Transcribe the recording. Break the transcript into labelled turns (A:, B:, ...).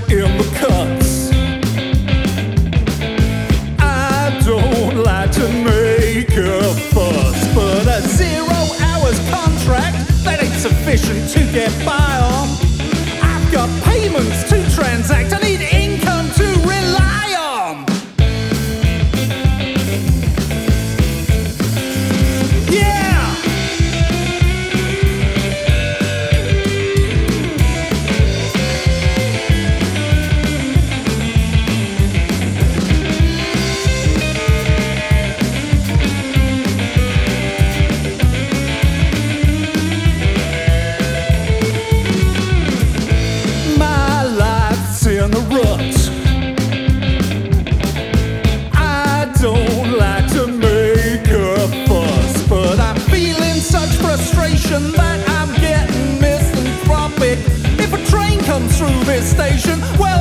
A: in the cuts. I don't like to make a fuss, but a 0 hours contract, that ain't sufficient to get by on. I've got payments to transact, I need income to rely on. Yeah! In the rut, I don't like to make a fuss, but I'm feeling such frustration that I'm getting misanthropic. If a train comes through this station, well,